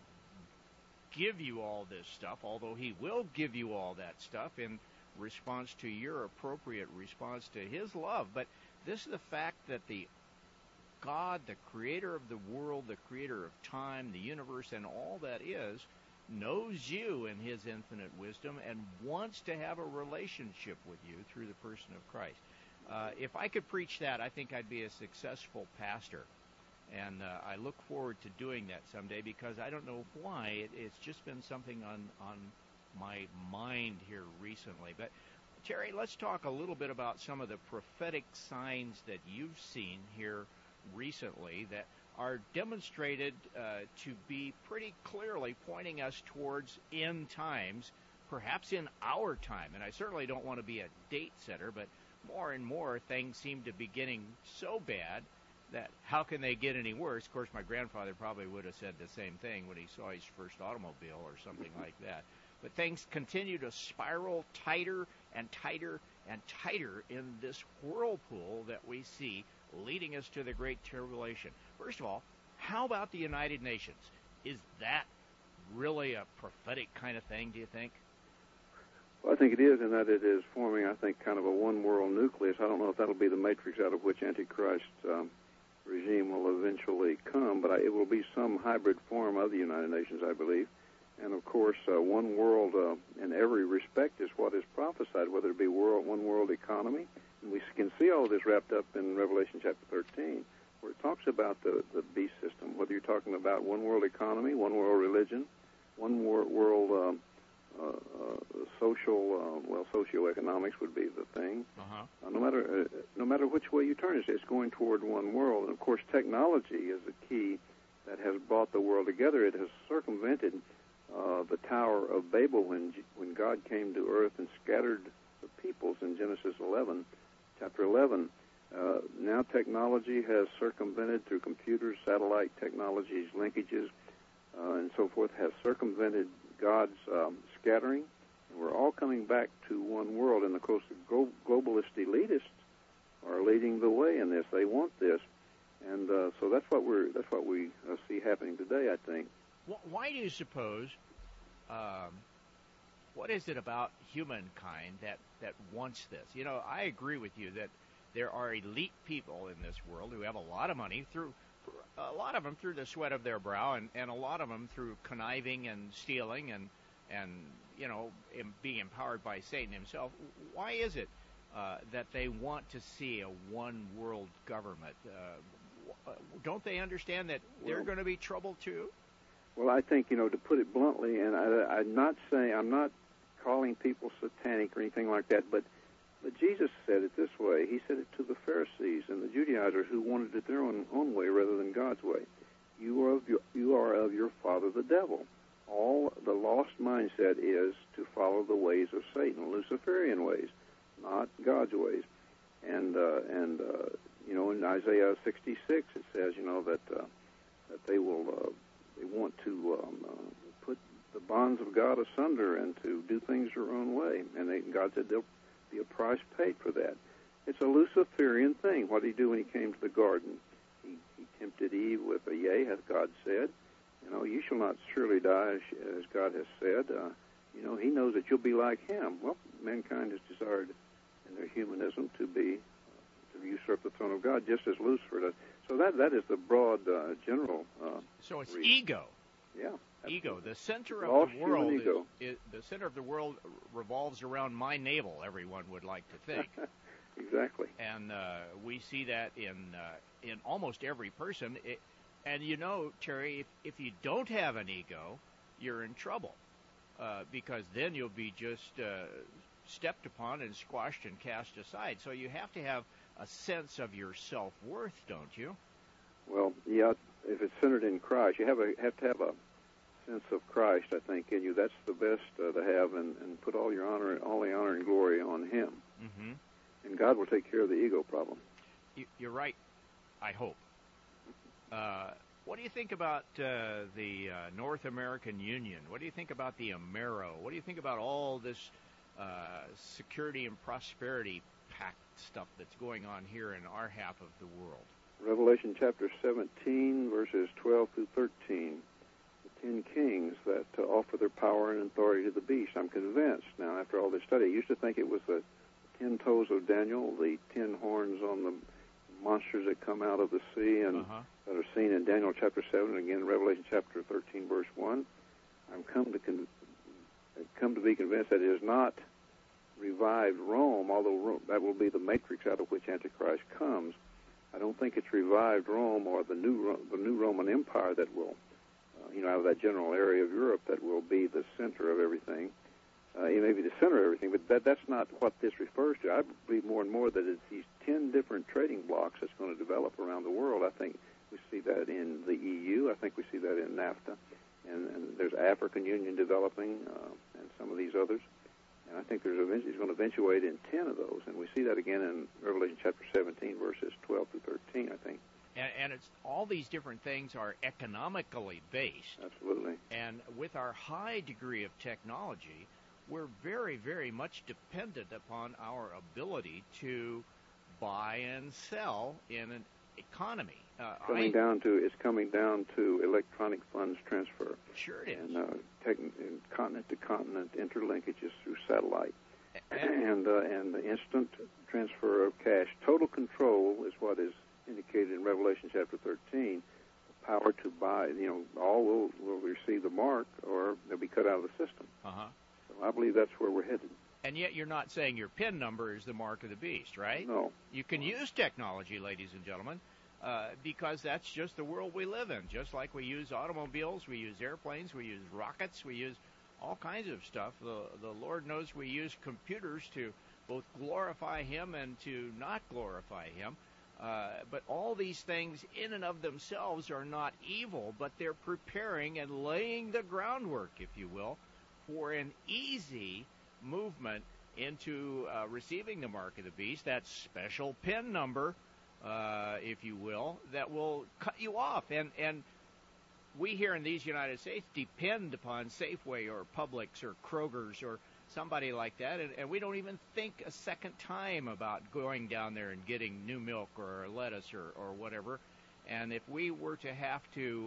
give you all this stuff, although he will give you all that stuff in response to your appropriate response to his love. But this is the fact that the God, the creator of the world, the creator of time, the universe, and all that is, knows you in his infinite wisdom and wants to have a relationship with you through the person of Christ. Uh, if I could preach that, I think I'd be a successful pastor. And uh, I look forward to doing that someday because I don't know why. It, it's just been something on, on my mind here recently. But, Terry, let's talk a little bit about some of the prophetic signs that you've seen here recently that are demonstrated uh, to be pretty clearly pointing us towards end times, perhaps in our time. And I certainly don't want to be a date setter, but more and more things seem to be getting so bad that how can they get any worse? Of course, my grandfather probably would have said the same thing when he saw his first automobile or something like that. But things continue to spiral tighter and tighter and tighter in this whirlpool that we see leading us to the Great Tribulation. First of all, how about the United Nations? Is that really a prophetic kind of thing, do you think? Well, I think it is, in that it is forming, I think, kind of a one-world nucleus. I don't know if that'll be the matrix out of which Antichrist um, regime will eventually come, but I, it will be some hybrid form of the United Nations, I believe. And, of course, uh, one world uh, in every respect is what is prophesied, whether it be world, one world economy. And we can see all of this wrapped up in Revelation chapter thirteen, where it talks about the, the beast system, whether you're talking about one world economy, one world religion, one wor- world um, uh, uh, social, uh, well, socioeconomics would be the thing. Uh-huh. Uh, no matter uh, no matter which way you turn it, it's going toward one world. And, of course, technology is the key that has brought the world together. It has circumvented Uh, the Tower of Babel when when God came to earth and scattered the peoples in Genesis eleven, chapter eleven. Uh, now technology has circumvented through computers, satellite technologies, linkages, uh, and so forth, has circumvented God's um, scattering, and we're all coming back to one world. And of course, the glo- globalist elitists are leading the way in this. They want this, and uh, so that's what we're that's what we uh, see happening today, I think. Why do you suppose, um, what is it about humankind that, that wants this? You know, I agree with you that there are elite people in this world who have a lot of money, through a lot of them through the sweat of their brow, and, and a lot of them through conniving and stealing and, and you know, em, being empowered by Satan himself. Why is it uh, that they want to see a one-world government? Uh, don't they understand that they're Well, going to be trouble too? Well, I think, you know, to put it bluntly, and I, I'm not saying, I'm not calling people satanic or anything like that, but, but Jesus said it this way. He said it to the Pharisees and the Judaizers who wanted it their own, own way rather than God's way. You are, of your, you are of your father the devil. All the lost mindset is to follow the ways of Satan, Luciferian ways, not God's ways. And, uh, and uh, you know, in Isaiah sixty-six it says, you know, that, uh, that they will... Uh, They want to um, uh, put the bonds of God asunder and to do things their own way. And they, God said there'll be a price paid for that. It's a Luciferian thing. What did he do when he came to the garden? He, he tempted Eve with a yea, hath God said. You know, you shall not surely die, as, as God has said. Uh, you know, he knows that you'll be like him. Well, mankind has desired in their humanism to be, uh, to usurp the throne of God, just as Lucifer does. So that that is the broad uh, general. Uh, so it's reason. ego. Yeah. Absolutely. Ego. The center of Lost the world. Ego. Is, is, the center of the world revolves around my navel. Everyone would like to think. Exactly. And uh, we see that in uh, in almost every person. It, and you know, Terry, if if you don't have an ego, you're in trouble uh, because then you'll be just uh, stepped upon and squashed and cast aside. So you have to have a sense of your self-worth, don't you? Well, yeah, if it's centered in Christ, you have a, have to have a sense of Christ, I think, in you. That's the best uh, to have, and, and put all your honor, all the honor and glory on Him. Mm-hmm. And God will take care of the ego problem. You, you're right, I hope. Uh, what do you think about uh, the uh, North American Union? What do you think about the Amero? What do you think about all this uh, security and prosperity pact stuff that's going on here in our half of the world? Revelation chapter seventeen, verses twelve through thirteen. The ten kings that uh, offer their power and authority to the beast. I'm convinced now, after all this study, I used to think it was the ten toes of Daniel, the ten horns on the monsters that come out of the sea and uh-huh. that are seen in Daniel chapter seven, and again Revelation chapter thirteen, verse one. I'm come to con- come to be convinced that it is not revived Rome, although Rome, that will be the matrix out of which Antichrist comes. I don't think it's revived Rome or the new the new Roman Empire that will, uh, you know, out of that general area of Europe that will be the center of everything. Uh, it may be the center of everything, but that that's not what this refers to. I believe more and more that it's these ten different trading blocks that's going to develop around the world. I think we see that in the E U. I think we see that in NAFTA. And, and there's African Union developing uh, and some of these others. And I think there's eventually, it's going to eventuate in ten of those. And we see that again in Revelation chapter seventeen, verses twelve through thirteen, I think. And, and it's all these different things are economically based. Absolutely. And with our high degree of technology, we're very, very much dependent upon our ability to buy and sell in an economy. Uh, coming I, down to it's coming down to electronic funds transfer. Sure it is. And, uh, tech, and continent to continent interlinkages through satellite, and and uh, and the instant transfer of cash. Total control is what is indicated in Revelation chapter thirteen. The power to buy. You know, all will will receive the mark, or they'll be cut out of the system. Uh-huh. So I believe that's where we're headed. And yet you're not saying your PIN number is the mark of the beast, right? No. You can use technology, ladies and gentlemen, uh, because that's just the world we live in. Just like we use automobiles, we use airplanes, we use rockets, we use all kinds of stuff. The, the Lord knows we use computers to both glorify Him and to not glorify Him. Uh, but all these things in and of themselves are not evil, but they're preparing and laying the groundwork, if you will, for an easy movement into uh, receiving the mark of the beast, that special PIN number, uh, if you will, that will cut you off. And and we here in these United States depend upon Safeway or Publix or Kroger's or somebody like that, and, and we don't even think a second time about going down there and getting new milk or lettuce or, or whatever. And if we were to have to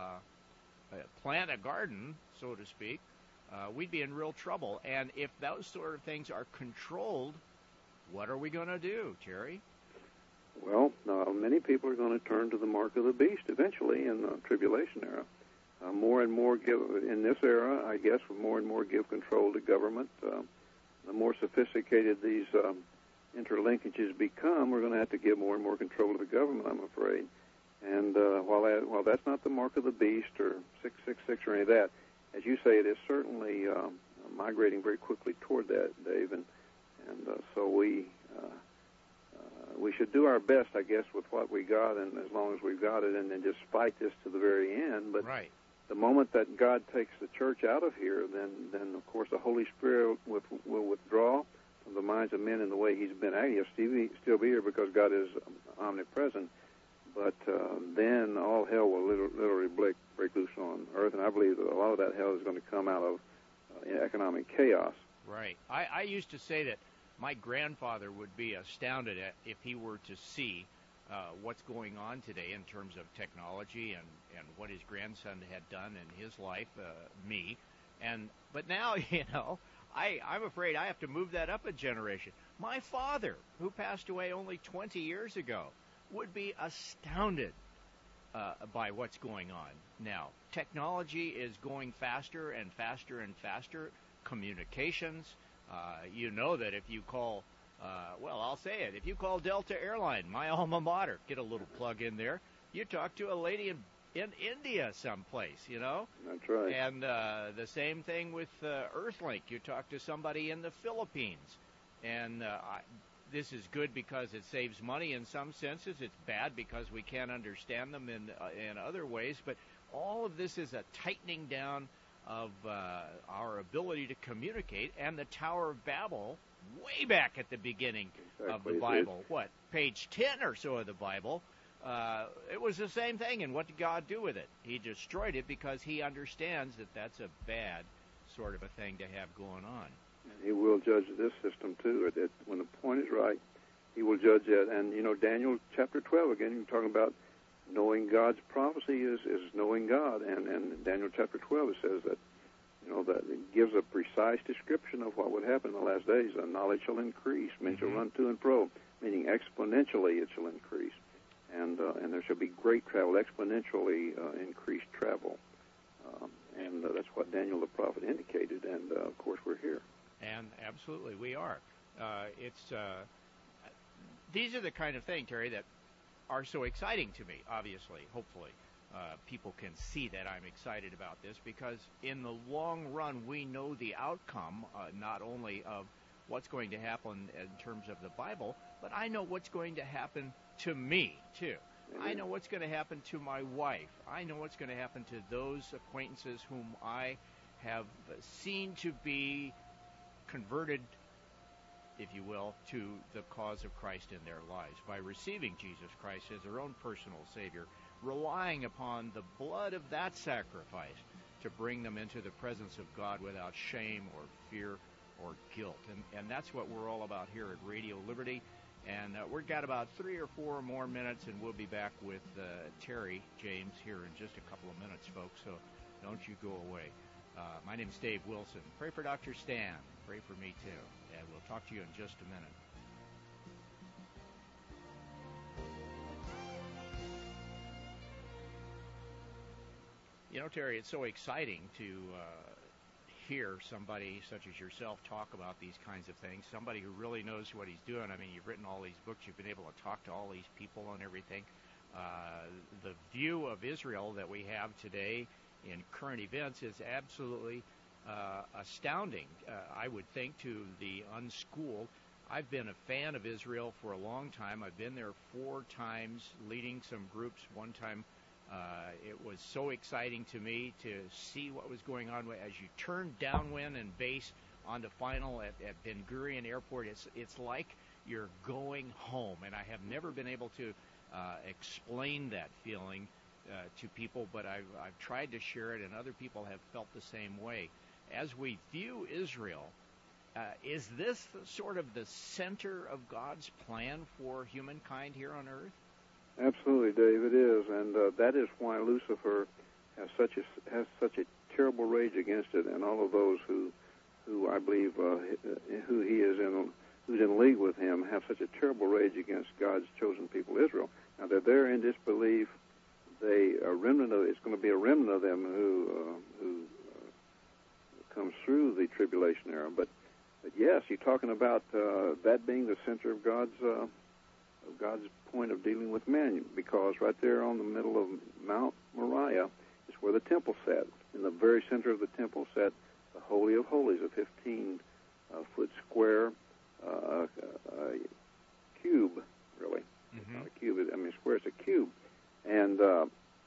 uh, plant a garden, so to speak, Uh, we'd be in real trouble. And if those sort of things are controlled, what are we going to do, Terry? Well, uh, many people are going to turn to the mark of the beast eventually in the tribulation era. Uh, more and more give, in this era, I guess, more and more give control to government. Uh, the more sophisticated these um, interlinkages become, we're going to have to give more and more control to the government, I'm afraid. And uh, while, that, while that's not the mark of the beast or six six six or any of that, as you say, it is certainly um, migrating very quickly toward that, Dave, and and uh, so we uh, uh, we should do our best, I guess, with what we got, and as long as we've got it, and then just fight this to the very end. But right. The moment that God takes the church out of here, then then of course the Holy Spirit will, will withdraw from the minds of men in the way He's been acting. He'll still be, still be here because God is omnipresent. But uh, then all hell will literally, literally break, break loose on earth, and I believe that a lot of that hell is going to come out of uh, economic chaos. Right. I, I used to say that my grandfather would be astounded at if he were to see uh, what's going on today in terms of technology and, and what his grandson had done in his life, uh, me. And but now, you know, I, I'm afraid I have to move that up a generation. My father, who passed away only twenty years ago, would be astounded uh, by what's going on now. Technology is going faster and faster and faster. Communications, uh, you know that if you call, uh, well, I'll say it, if you call Delta Airline, my alma mater, get a little plug in there, you talk to a lady in, in India someplace, you know? That's right. And uh, the same thing with uh, Earthlink. You talk to somebody in the Philippines. And uh, I, this is good because it saves money in some senses. It's bad because we can't understand them in uh, in other ways. But all of this is a tightening down of uh, our ability to communicate. And the Tower of Babel, way back at the beginning exactly. of the Bible, what, page ten or so of the Bible, uh, it was the same thing. And what did God do with it? He destroyed it because He understands that that's a bad sort of a thing to have going on. He will judge this system, too. It, it, when the point is right, He will judge it. And, you know, Daniel chapter twelve, again, you're talking about knowing God's prophecy is, is knowing God. And, and in Daniel chapter twelve, it says that, you know, that it gives a precise description of what would happen in the last days. And knowledge shall increase. Men mm-hmm. shall run to and fro, meaning exponentially it shall increase. And uh, and there shall be great travel, exponentially uh, increased travel. Um, and uh, that's what Daniel the prophet indicated. And, uh, of course, we're here. And absolutely, we are. Uh, it's uh, these are the kind of thing, Terry, that are so exciting to me. Obviously, hopefully, uh, people can see that I'm excited about this because in the long run, we know the outcome, uh, not only of what's going to happen in terms of the Bible, but I know what's going to happen to me too. Mm-hmm. I know what's going to happen to my wife. I know what's going to happen to those acquaintances whom I have seen to be converted if you will, to the cause of Christ in their lives by receiving Jesus Christ as their own personal Savior, relying upon the blood of that sacrifice to bring them into the presence of God without shame or fear or guilt. And, and that's what we're all about here at Radio Liberty. And uh, we've got about three or four more minutes, and we'll be back with uh, Terry James here in just a couple of minutes, folks, so don't you go away. Uh, my name's Dave Wilson. Pray for Doctor Stan. Pray for me, too. And we'll talk to you in just a minute. You know, Terry, it's so exciting to uh, hear somebody such as yourself talk about these kinds of things, somebody who really knows what he's doing. I mean, you've written all these books. You've been able to talk to all these people and everything. Uh, the view of Israel that we have today in current events is absolutely uh, astounding, uh, I would think, to the unschooled. I've been a fan of Israel for a long time. I've been there four times leading some groups. One time uh, it was so exciting to me to see what was going on as you turn downwind and base on the final at, at Ben Gurion Airport. It's, it's like you're going home, and I have never been able to uh, explain that feeling Uh, to people, but I've, I've tried to share it, and other people have felt the same way. As we view Israel, uh, is this sort of the center of God's plan for humankind here on earth? Absolutely, Dave, it is, and uh, that is why Lucifer has such a has such a terrible rage against it, and all of those who, who I believe, uh, who he is in, who's in league with him, have such a terrible rage against God's chosen people, Israel. Now they're there in disbelief. They a remnant of it's going to be a remnant of them who uh, who uh, comes through the tribulation era. But, but yes, you're talking about uh, that being the center of God's uh, of God's point of dealing with man, because right there on the middle of Mount Moriah is where the temple sat. In the very center of the temple sat the Holy of Holies, a fifteen uh, foot square uh, uh, cube, really. Mm-hmm. It's not a cube. I mean, square. It's a cube. And uh,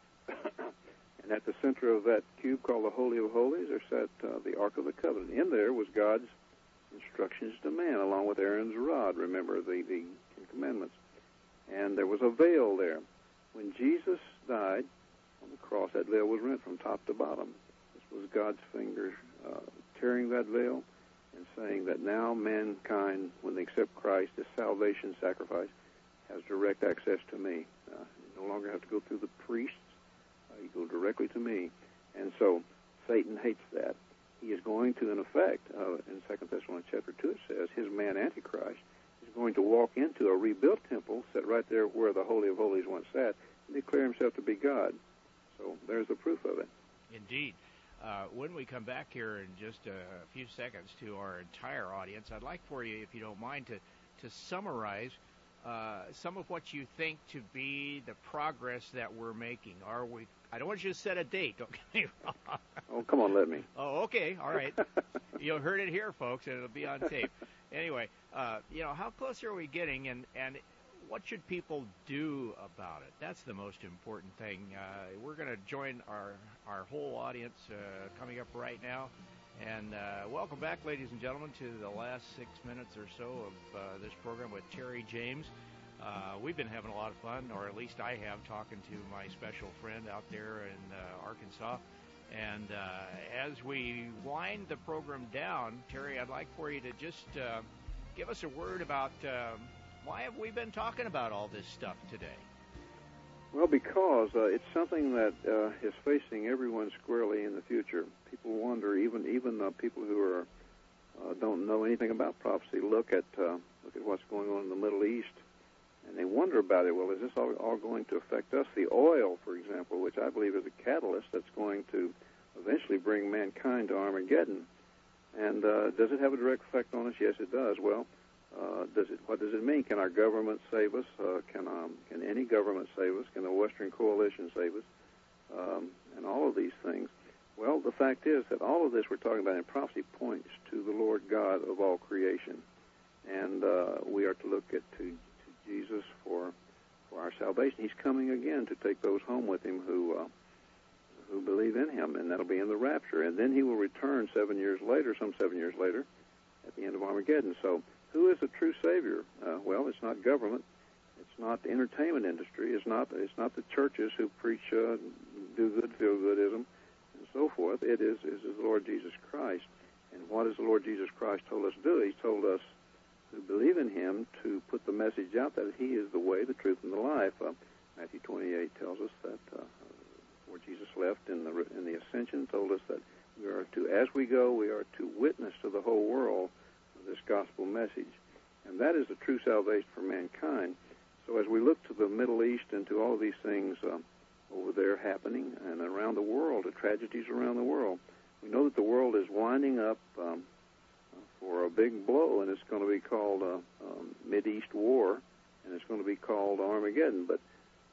and at the center of that cube called the Holy of Holies, there sat uh, the Ark of the Covenant. In there was God's instructions to man, along with Aaron's rod, remember, the, the Ten Commandments. And there was a veil there. When Jesus died on the cross, that veil was rent from top to bottom. This was God's finger uh, tearing that veil and saying that now mankind, when they accept Christ as salvation sacrifice, has direct access to me. Uh, no longer have to go through the priests. Uh, you go directly to me. And so Satan hates that. He is going to, in effect, uh, in Second Thessalonians chapter two, it says, his man Antichrist is going to walk into a rebuilt temple set right there where the Holy of Holies once sat and declare himself to be God. So there's the proof of it. Indeed. Uh, when we come back here in just a few seconds to our entire audience, I'd like for you, if you don't mind, to, to summarize Uh, some of what you think to be the progress that we're making. Are we? I don't want you to set a date. Don't get me wrong. Oh, come on, let me. Oh, okay, all right. You heard it here, folks, and it'll be on tape. Anyway, uh, you know, how close are we getting, and and what should people do about it? That's the most important thing. Uh, we're going to join our our whole audience uh, coming up right now. And uh, welcome back, ladies and gentlemen, to the last six minutes or so of uh, this program with Terry James. Uh, we've been having a lot of fun, or at least I have, talking to my special friend out there in uh, Arkansas. And uh, as we wind the program down, Terry, I'd like for you to just uh, give us a word about uh, why have we been talking about all this stuff today? Well, because uh, it's something that uh, is facing everyone squarely in the future. People wonder, even even uh, people who are uh, don't know anything about prophecy, look at uh, look at what's going on in the Middle East, and they wonder about it. Well, is this all, all going to affect us? The oil, for example, which I believe is a catalyst that's going to eventually bring mankind to Armageddon. And uh, does it have a direct effect on us? Yes, it does. Well, Uh, does it? What does it mean? Can our government save us? Uh, can um, can any government save us? Can the Western Coalition save us? Um, and all of these things. Well, the fact is that all of this we're talking about in prophecy points to the Lord God of all creation, and uh, we are to look at to, to Jesus for for our salvation. He's coming again to take those home with him who uh, who believe in him, and that'll be in the rapture. And then he will return seven years later, some seven years later, at the end of Armageddon. So who is a true Savior? Uh, well, it's not government. It's not the entertainment industry. It's not it's not the churches who preach uh, do-good, feel-goodism, and so forth. It is, is the Lord Jesus Christ. And what has the Lord Jesus Christ told us to do? He's told us to believe in Him, to put the message out that He is the way, the truth, and the life. Uh, Matthew twenty-eight tells us that uh, where Jesus left in the in the ascension, told us that we are to, as we go, we are to witness to the whole world this gospel message. And that is the true salvation for mankind. So as we look to the Middle East and to all of these things uh, over there happening and around the world, the tragedies around the world, we know that the world is winding up um, for a big blow, and it's going to be called a uh, um, Mideast War, and it's going to be called Armageddon. But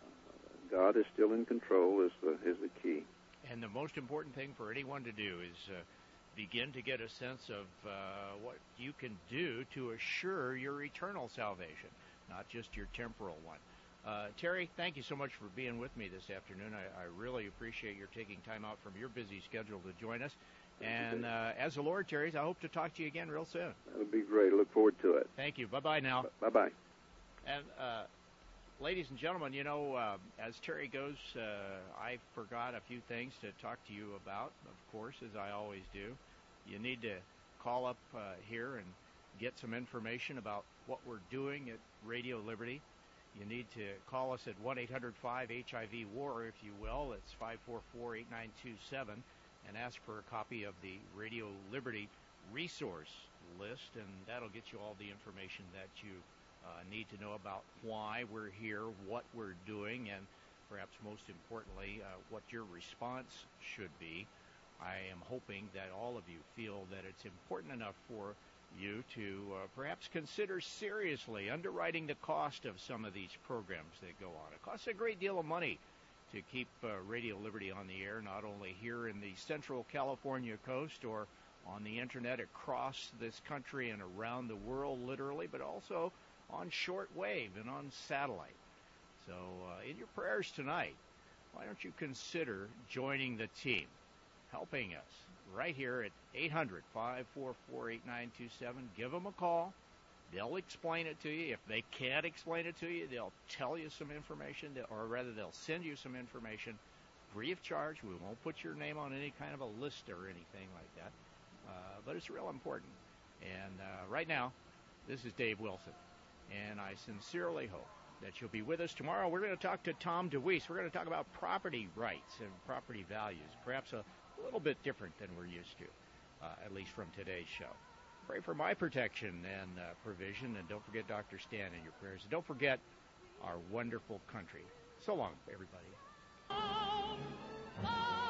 uh, God is still in control is the, is the key. And the most important thing for anyone to do is uh, begin to get a sense of uh, what you can do to assure your eternal salvation, not just your temporal one. Uh, Terry, thank you so much for being with me this afternoon. I, I really appreciate your taking time out from your busy schedule to join us. And uh, as the Lord tarries, I hope to talk to you again real soon. That would be great. I look forward to it. Thank you. Bye-bye now. Bye-bye. And uh, ladies and gentlemen, you know, uh, as Terry goes, uh, I forgot a few things to talk to you about, of course, as I always do. You need to call up uh, here and get some information about what we're doing at Radio Liberty. You need to call us at one eight hundred five H I V war, if you will. It's five four four, eight nine two seven, and ask for a copy of the Radio Liberty resource list, and that'll get you all the information that you uh, need to know about why we're here, what we're doing, and perhaps most importantly, uh, what your response should be. I am hoping that all of you feel that it's important enough for you to uh, perhaps consider seriously underwriting the cost of some of these programs that go on. It costs a great deal of money to keep uh, Radio Liberty on the air, not only here in the Central California coast or on the internet across this country and around the world, literally, but also on shortwave and on satellite. So uh, in your prayers tonight, why don't you consider joining the team, helping us right here at eight hundred, five four four, eight nine two seven. Give them a call. They'll explain it to you. If they can't explain it to you, they'll tell you some information, or rather they'll send you some information free of charge. We won't put your name on any kind of a list or anything like that. Uh, but it's real important. And uh, right now, this is Dave Wilson. And I sincerely hope that you'll be with us tomorrow. We're going to talk to Tom DeWeese. We're going to talk about property rights and property values, perhaps a little bit different than we're used to, uh, at least from today's show. Pray for my protection and uh, provision, and don't forget Doctor Stan in your prayers. And don't forget our wonderful country. So long, everybody.